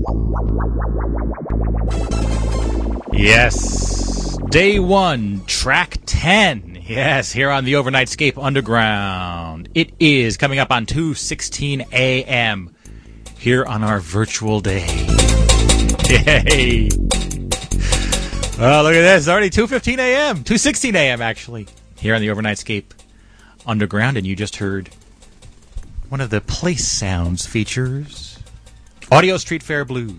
Yes. Day 1, track 10. Yes, here on the Overnightscape Underground. It is coming up on 2:16 a.m. here on our virtual day. Yay. Oh, look at this. It's already 2:15 a.m. 2:16 a.m. actually. Here on the Overnightscape Underground, and you just heard one of the Place Sounds features, Audio Street Fair Blues,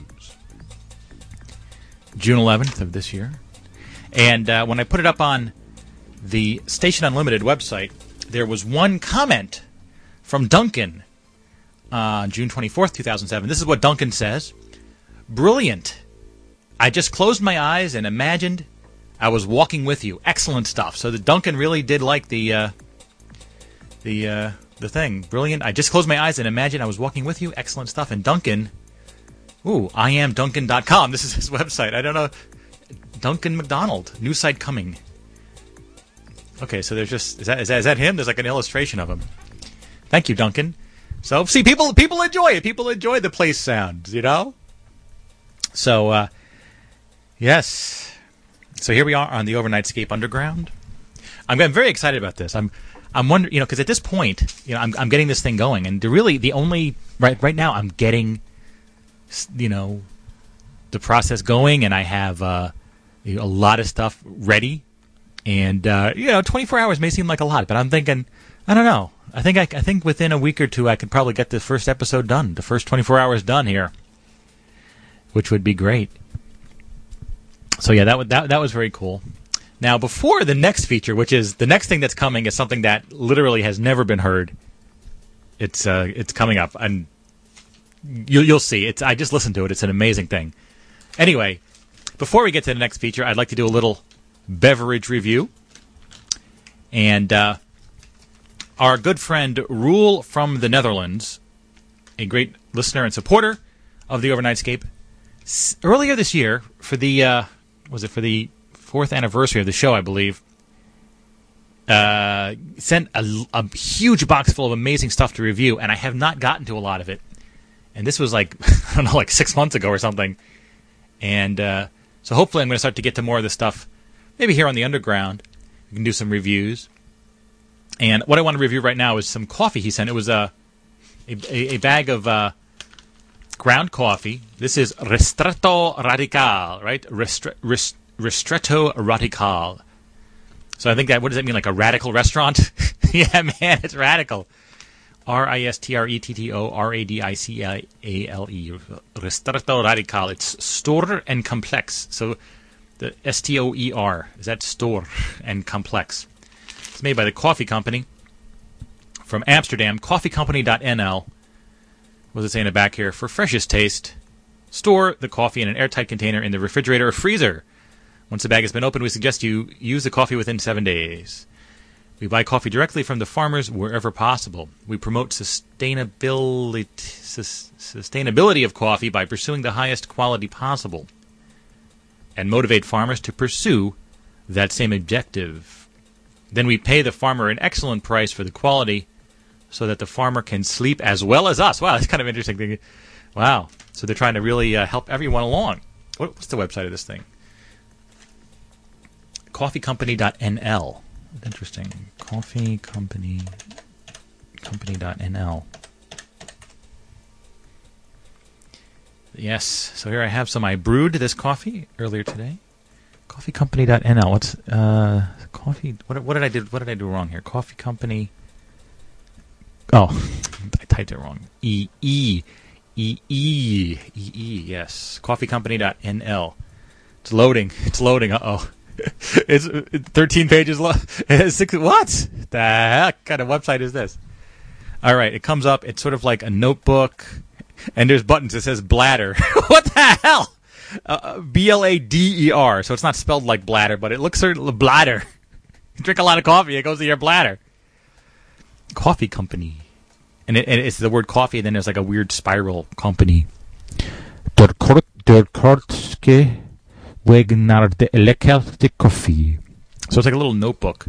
June 11th of this year. And when I put it up on the Station Unlimited website, there was one comment from Duncan on June 24th, 2007. This is what Duncan says. Brilliant. I just closed my eyes and imagined I was walking with you. Excellent stuff. So the Duncan really did like the thing. Brilliant. I just closed my eyes and imagined I was walking with you. Excellent stuff. And Duncan, IamDuncan.com. This is his website. I don't know. Duncan McDonald. New site coming. Okay, so there's just... Is that him? There's like an illustration of him. Thank you, Duncan. So, see, people enjoy it. People enjoy the Place Sounds, you know? So, yes. So here we are on the Overnightscape Underground. I'm very excited about this. I'm wondering, you know, because at this point, you know, I'm getting this thing going, and the only right now I'm getting, you know, the process going, and I have a lot of stuff ready, and 24 hours may seem like a lot, but I'm thinking, I don't know. I think within a week or two I could probably get the first episode done, the first 24 hours done here, which would be great. So yeah, that was very cool. Now, before the next feature, which is the next thing that's coming, is something that literally has never been heard. It's coming up, and you'll see. I just listened to it. It's an amazing thing. Anyway, before we get to the next feature, I'd like to do a little beverage review. And our good friend Roel from the Netherlands, a great listener and supporter of the Overnightscape, earlier this year for the for the 4th anniversary of the show, I believe, sent a huge box full of amazing stuff to review, and I have not gotten to a lot of it. And this was like 6 months ago or something. And so hopefully I'm going to start to get to more of this stuff, maybe here on the Underground. We can do some reviews. And what I want to review right now is some coffee he sent. It was a bag of ground coffee. This is Ristretto Radical, right? Ristretto Radical. So I think what does that mean, like a radical restaurant? Yeah, man, it's radical. Ristretto Radicale. Ristretto Radical. It's Stor and Complex. So the Stoer, is that Stor and Complex? It's made by the Coffee Company from Amsterdam, coffeecompany.nl. What does it say in the back here? For freshest taste, store the coffee in an airtight container in the refrigerator or freezer. Once the bag has been opened, we suggest you use the coffee within 7 days. We buy coffee directly from the farmers wherever possible. We promote sustainability of coffee by pursuing the highest quality possible and motivate farmers to pursue that same objective. Then we pay the farmer an excellent price for the quality so that the farmer can sleep as well as us. Wow, that's kind of interesting. Wow. So they're trying to really help everyone along. What's the website of this thing? Coffeecompany.nl. Interesting. Coffeecompany.nl. Yes. So here I have some. I brewed this coffee earlier today. Coffeecompany.nl. What's coffee? What did I do? What did I do wrong here? Coffee Company. Oh, I typed it wrong. Yes. Coffeecompany.nl. It's loading. Uh-oh. It's 13 pages long. What? The heck kind of website is this? All right, it comes up. It's sort of like a notebook, and there's buttons. It says bladder. What the hell? BLADER. So it's not spelled like bladder, but it looks sort of bladder. You drink a lot of coffee, it goes to your bladder. Coffee Company. And it's the word coffee, and then there's like a weird spiral company. Der kortske wegnar de lekkerste koffie. So it's like a little notebook.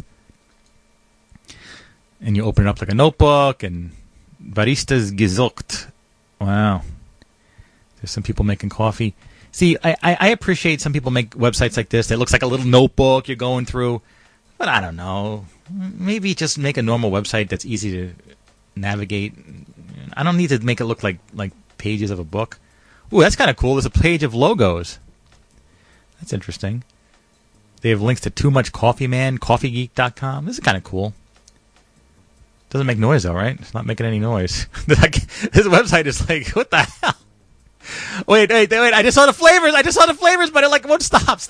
And you open it up like a notebook, and baristas gesucht. Wow. There's some people making coffee. See, I appreciate some people make websites like this. It looks like a little notebook you're going through. But I don't know. Maybe just make a normal website that's easy to navigate. I don't need to make it look like pages of a book. Ooh, that's kind of cool. There's a page of logos. That's interesting. They have links to Too Much Coffee Man, CoffeeGeek.com. This is kind of cool. Doesn't make noise though, right? It's not making any noise. This website is like, what the hell? Wait! I just saw the flavors, but it won't stop.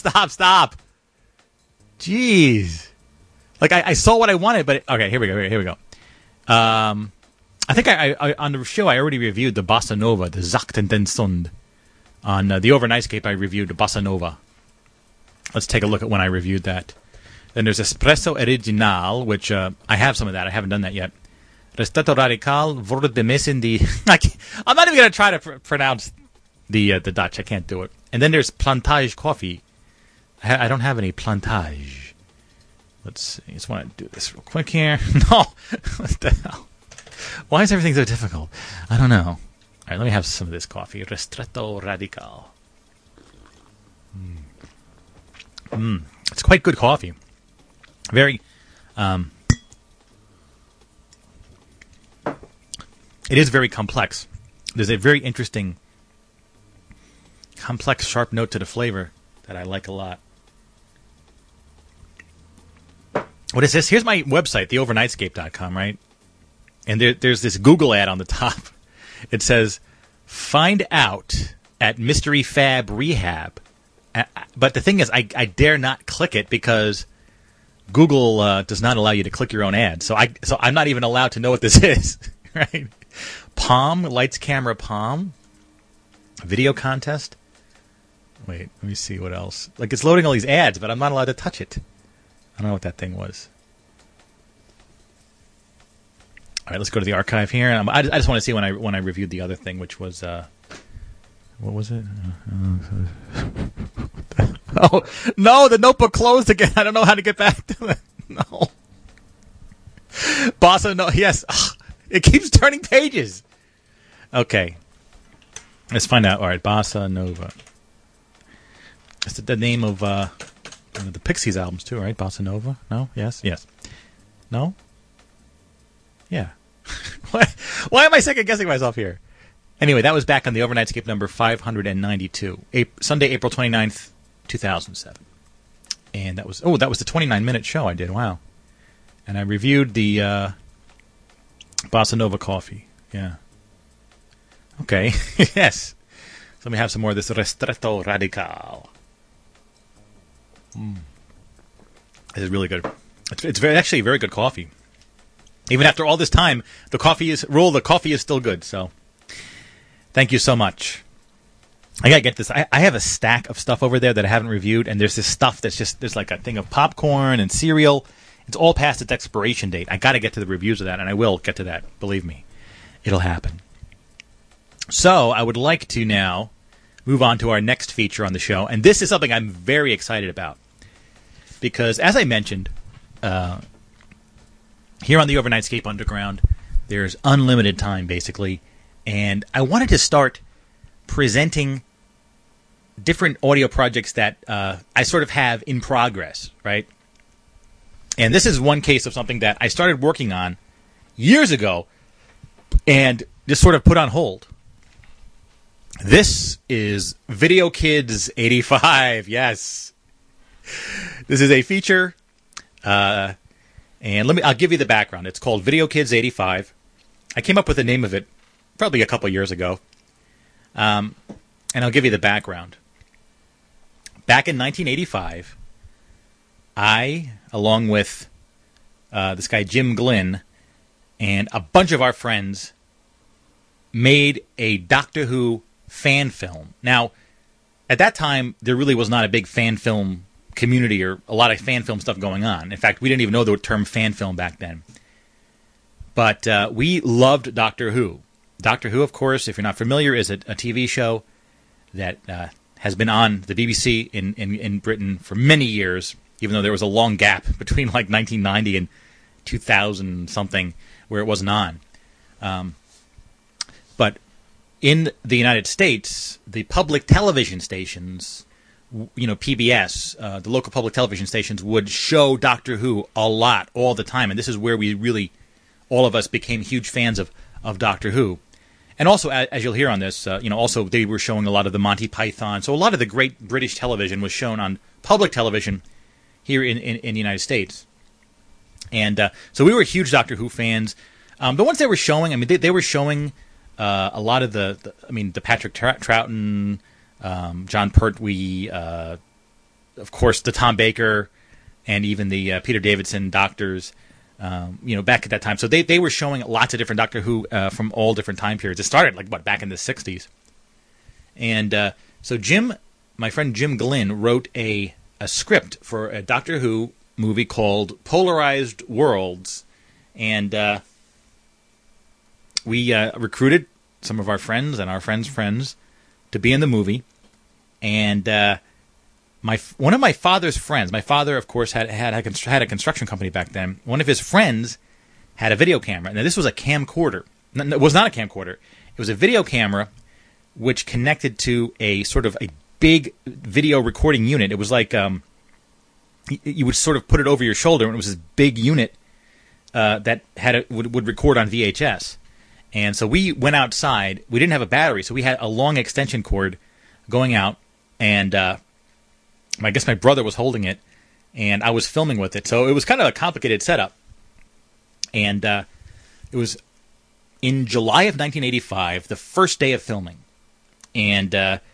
Jeez. I saw what I wanted, but okay, here we go. I think I on the show I already reviewed the Bossa Nova, the Zachten den Stund. On the Overnightscape I reviewed the Bossa Nova. Let's take a look at when I reviewed that. Then there's Espresso Original, which I have some of that. I haven't done that yet. Ristretto Radical wurde bemessen die... I'm not even going to try to pronounce the Dutch. I can't do it. And then there's Plantage Coffee. I don't have any Plantage. Let's see. I just want to do this real quick here. No! What the hell? Why is everything so difficult? I don't know. All right, let me have some of this coffee. Ristretto Radical. It's quite good coffee. Very... it is very complex. There's a very interesting, complex, sharp note to the flavor that I like a lot. What is this? Here's my website, theovernightscape.com, right? And there's this Google ad on the top. It says, find out at Mystery Fab Rehab. But the thing is, I dare not click it because Google does not allow you to click your own ad. So I'm not even allowed to know what this is, right? Palm, Lights Camera Palm, video contest. Wait, let me see what else. It's loading all these ads, but I'm not allowed to touch it. I don't know what that thing was. All right, let's go to the archive here. I just want to see when I reviewed the other thing, which was what was it? Oh no, the notebook closed again. I don't know how to get back to it. No, Bossa Nova. Yes, it keeps turning pages. Okay, let's find out. All right, Bossa Nova. That's the name of the Pixies albums too, right? Bossa Nova. No. Yes. No. Yeah. Why am I second guessing myself here? Anyway, that was back on the Overnightscape number 592, Sunday, April 29th, 2007. And that was the 29-minute show I did. Wow. And I reviewed the Bossa Nova coffee. Yeah. Okay. Yes. So let me have some more of this Ristretto Radical. This is really good. It's actually very good coffee. Even after all this time, the coffee is still good. So, thank you so much. I gotta get this. I have a stack of stuff over there that I haven't reviewed, and there's this stuff there's like a thing of popcorn and cereal. It's all past its expiration date. I gotta get to the reviews of that, and I will get to that. Believe me, it'll happen. So, I would like to now move on to our next feature on the show, and this is something I'm very excited about because, as I mentioned. Here on the Overnightscape Underground, there's unlimited time, basically, and I wanted to start presenting different audio projects that I sort of have in progress, right? And this is one case of something that I started working on years ago and just sort of put on hold. This is Video Kids 85, yes. This is a feature... And I'll give you the background. It's called Video Kids 85. I came up with the name of it probably a couple years ago. And I'll give you the background. Back in 1985, I, along with this guy Jim Glynn, and a bunch of our friends, made a Doctor Who fan film. Now, at that time, there really was not a big fan film community or a lot of fan film stuff going on. In fact, we didn't even know the term fan film back then. But we loved Doctor Who. Doctor Who, of course, if you're not familiar, is a TV show that has been on the BBC in Britain for many years, even though there was a long gap between 1990 and 2000 something where it wasn't on. But in the United States, the public television stations, PBS, the local public television stations, would show Doctor Who a lot, all the time. And this is where we really, all of us, became huge fans of Doctor Who. And also, as you'll hear on this, also they were showing a lot of the Monty Python. So a lot of the great British television was shown on public television here in the United States. And so we were huge Doctor Who fans. The ones they were showing, they were showing a lot of the Patrick Troughton, John Pertwee, of course, the Tom Baker, and even the Peter Davison Doctors, back at that time. So they were showing lots of different Doctor Who from all different time periods. It started, back in the 60s. And so my friend Jim Glynn, wrote a script for a Doctor Who movie called Polarized Worlds. And we recruited some of our friends and our friends' friends to be in the movie. And one of my father's friends, my father, of course, had a construction company back then. One of his friends had a video camera. Now, this was a camcorder. No, it was not a camcorder. It was a video camera which connected to a sort of a big video recording unit. It was like you would sort of put it over your shoulder, and it was this big unit that would record on VHS. And so we went outside. We didn't have a battery, so we had a long extension cord going out, and I guess my brother was holding it, and I was filming with it. So it was kind of a complicated setup. And it was in July of 1985, the first day of filming. And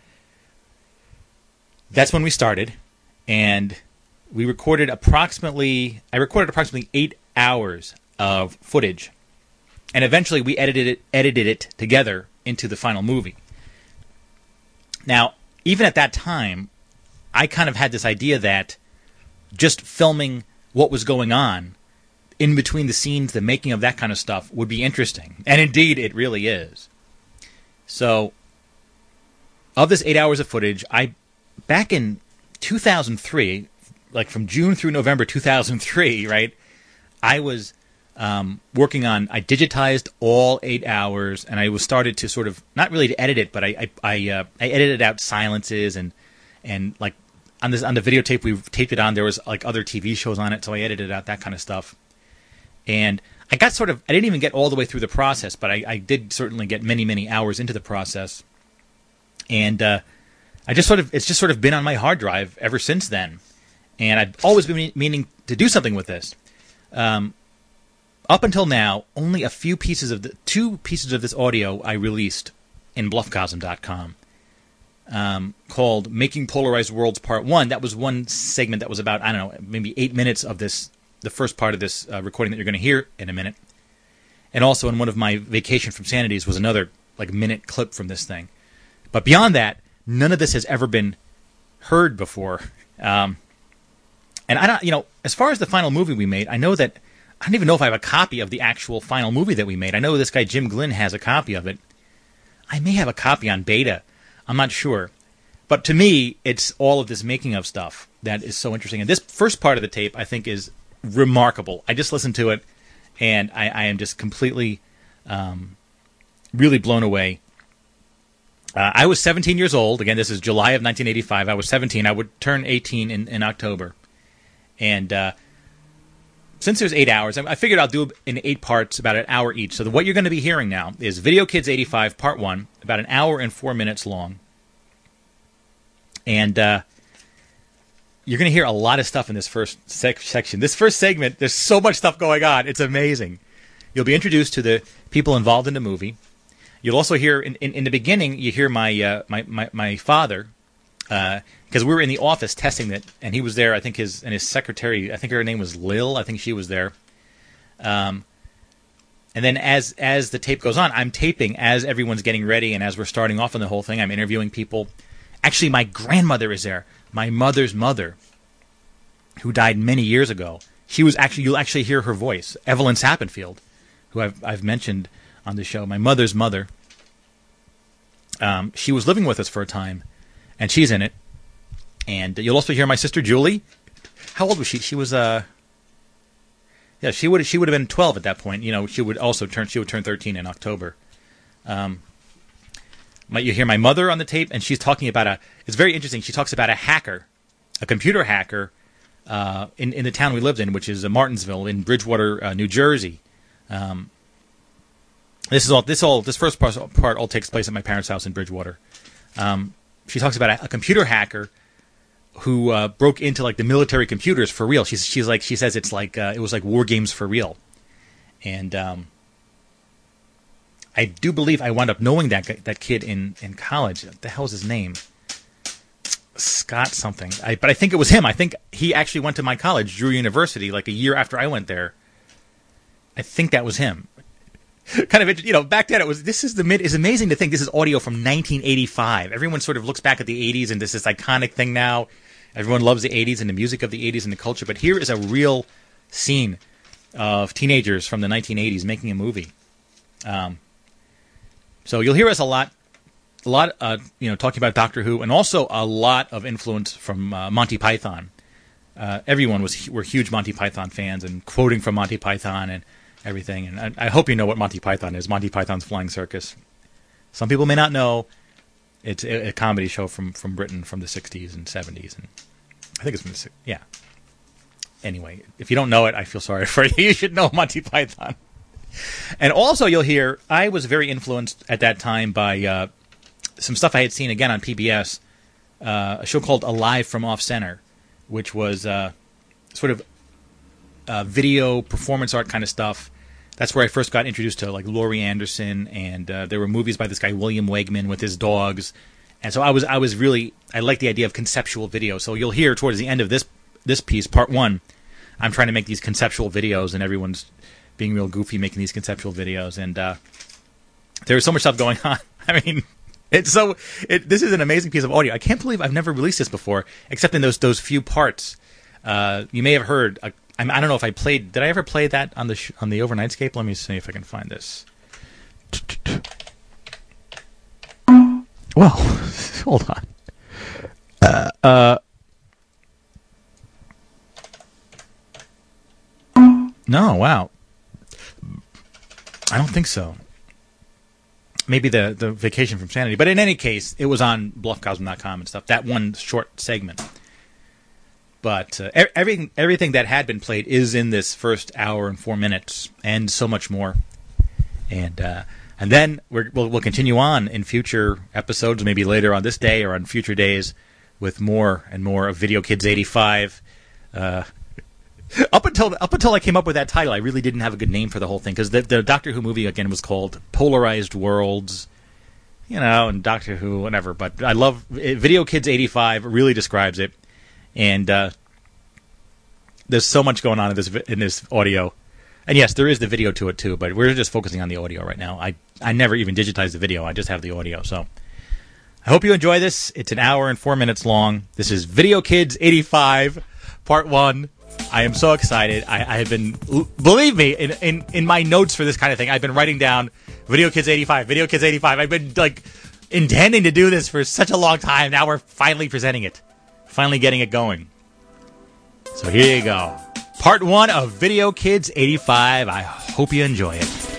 that's when we started. And I recorded approximately 8 hours of footage. And eventually we edited it together into the final movie. Now, even at that time, I kind of had this idea that just filming what was going on in between the scenes, the making of that kind of stuff, would be interesting. And indeed, it really is. So, of this 8 hours of footage, back in 2003, from June through November 2003, right, I was working on, I digitized all 8 hours, and I was started to sort of, not really to edit it, but I edited out silences and on the videotape we taped it on, there was other TV shows on it, so I edited out that kind of stuff. And I didn't even get all the way through the process, but I did certainly get many, many hours into the process. And it's just sort of been on my hard drive ever since then. And I've always been meaning to do something with this. Up until now, only two pieces of this audio I released in bluffcosm.com. Called Making Polarized Worlds Part 1. That was one segment that was about, maybe 8 minutes of the first part of this recording that you're going to hear in a minute. And also in one of my Vacation from Sanities was another minute clip from this thing. But beyond that, none of this has ever been heard before. And I don't, as far as the final movie we made, I don't even know if I have a copy of the actual final movie that we made. I know this guy Jim Glynn has a copy of it. I may have a copy on beta. I'm not sure. But to me, it's all of this making of stuff that is so interesting. And this first part of the tape, I think, is remarkable. I just listened to it, and I am just completely, really blown away. I was 17 years old. Again, this is July of 1985. I was 17. I would turn 18 in October. And since there's 8 hours, I figured I'll do it in 8 parts, about an hour each. So what you're going to be hearing now is Video Kids 85 Part 1, about an hour and 4 minutes long. And you're going to hear a lot of stuff in this first section. This first segment, there's so much stuff going on. It's amazing. You'll be introduced to the people involved in the movie. You'll also hear, in the beginning, you hear my father, because we were in the office testing it, and he was there. I think his secretary, I think her name was Lil. I think she was there. And then as the tape goes on, I'm taping as everyone's getting ready, and as we're starting off on the whole thing, I'm interviewing people. Actually, my grandmother is there. My mother's mother, who died many years ago. You'll actually hear her voice. Evelyn Sappenfield, who I've mentioned on the show. My mother's mother. She was living with us for a time, and she's in it. And you'll also hear my sister Julie. How old was she? She was she would have been 12 at that point. She would turn 13 in October. You hear my mother on the tape, and she's talking about it's very interesting. She talks about a hacker, a computer hacker, in the town we lived in, which is Martinsville in Bridgewater, New Jersey. This first part all takes place at my parents' house in Bridgewater. She talks about a computer hacker who broke into like the military computers for real. She says it's like it was like war games for real, and I do believe I wound up knowing that kid in college. What the hell's his name? Scott something. But I think it was him. I think he actually went to my college, Drew University, like a year after I went there. I think that was him. Kind of, back then it's amazing to think this is audio from 1985. Everyone sort of looks back at the 80s and this iconic thing now. Everyone loves the 80s and the music of the 80s and the culture. But here is a real scene of teenagers from the 1980s making a movie. So you'll hear us a lot, talking about Doctor Who, and also a lot of influence from Monty Python. Everyone were huge Monty Python fans and quoting from Monty Python and everything. And I hope you know what Monty Python is. Monty Python's Flying Circus. Some people may not know. It's a comedy show from Britain from the 60s and 70s, and I think it's from the 60s. Yeah. Anyway, if you don't know it, I feel sorry for you. You should know Monty Python. And also you'll hear, I was very influenced at that time by some stuff I had seen again on PBS, a show called Alive from Off Center, which was sort of video performance art kind of stuff. That's where I first got introduced to like Laurie Anderson, and there were movies by this guy William Wegman with his dogs. And so I liked the idea of conceptual video. So you'll hear towards the end of this piece, part one, I'm trying to make these conceptual videos, and everyone's being real goofy making these conceptual videos, and there's so much stuff going on. I mean, this is an amazing piece of audio. I can't believe I've never released this before, except in those few parts. You may have heard. I don't know if I played. Did I ever play that on the Overnightscape? Let me see if I can find this. Well, hold on. No, wow. I don't think so. Maybe the Vacation from Sanity. But in any case, it was on bluffcosm.com and stuff. That one short segment. But everything that had been played is in this first hour and 4 minutes, and so much more. And then we'll continue on in future episodes, maybe later on this day or on future days, with more and more of Video Kids 85. Up until I came up with that title, I really didn't have a good name for the whole thing, because the Doctor Who movie again was called Polarized Worlds, and Doctor Who, whatever. But I love Video Kids 85. Really describes it, and there's so much going on in this audio. And yes, there is the video to it too, but we're just focusing on the audio right now. I never even digitized the video. I just have the audio. So I hope you enjoy this. It's an hour and 4 minutes long. This is Video Kids 85, Part 1. I am so excited. I have been, believe me, in my notes for this kind of thing, I've been writing down Video Kids 85, Video Kids 85. I've been intending to do this for such a long time. Now we're finally presenting it. Finally getting it going. So here you go. Part 1 of Video Kids 85. I hope you enjoy it.